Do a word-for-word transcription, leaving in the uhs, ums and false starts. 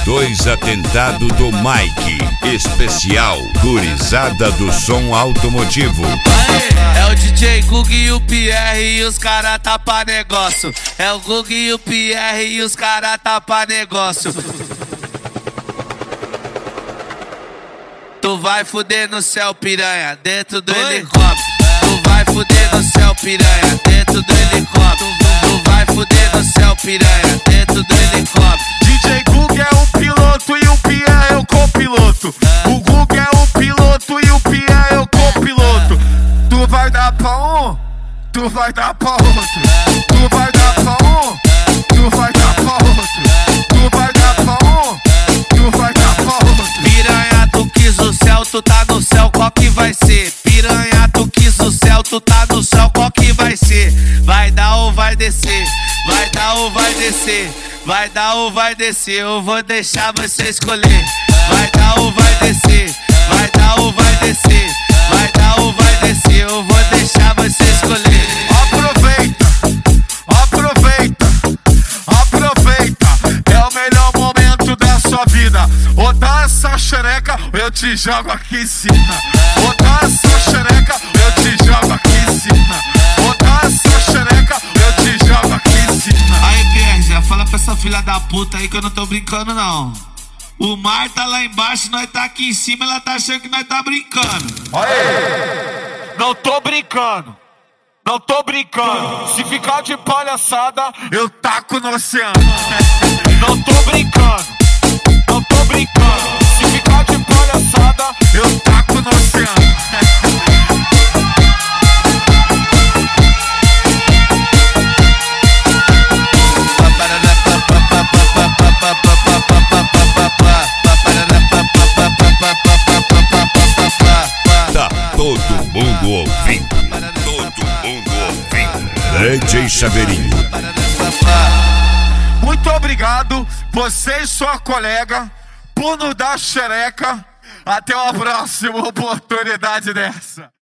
dois Atentado do Mike. Especial Gurizada do Som Automotivo. Aê, é o D J Gug e o Pierre e os cara tá pra negócio. É o Gug e o Pierre e os cara tá pra negócio. Tu vai fuder no céu, piranha, dentro do Oi? helicóptero. Tu vai fuder no céu, piranha, dentro do helicóptero. Tu vai fuder no céu, piranha, dentro do helicóptero. D J Gug é o piloto e o Pierre é o copiloto. O Gug é o piloto e o Pierre é o copiloto. Tu vai dar pra um, tu vai dar pra outro. Tu vai dar pra um, tu vai dar pra outro. Tu vai dar pra um, tu vai dar pra outro. Piranha, tu quis o céu, tu tá no céu, qual que vai ser? Piranha, tu quis o céu, tu tá no céu, qual que vai ser? Vai dar ou vai descer? Vai dar ou vai descer? Vai dar ou vai descer? Eu vou deixar você escolher. Vai dar ou vai descer? Vai dar ou vai descer? Vai dar ou vai descer? Eu vou deixar você escolher. Aproveita, aproveita, aproveita. É o melhor momento da sua vida. Ou dá essa xereca, ou eu te jogo aqui em cima. Ou dá essa xereca, ou eu te jogo aqui em cima. Ou dá essa xereca, ou eu te jogo aqui em cima. Aí, Pierre, já fala pra essa filha da puta aí que eu não tô brincando, não. O mar tá lá embaixo, nós tá aqui em cima, ela tá achando que nós tá brincando. Aê! Não tô brincando, não tô brincando. Se ficar de palhaçada, eu taco no oceano. Não tô brincando, não tô brincando. Se ficar de palhaçada, eu taco no oceano. Tá todo mundo ouvindo. Todo mundo ouvindo. D J Chaveirinho. Muito obrigado, você e sua colega, por nos dar xereca. Até uma próxima oportunidade dessa.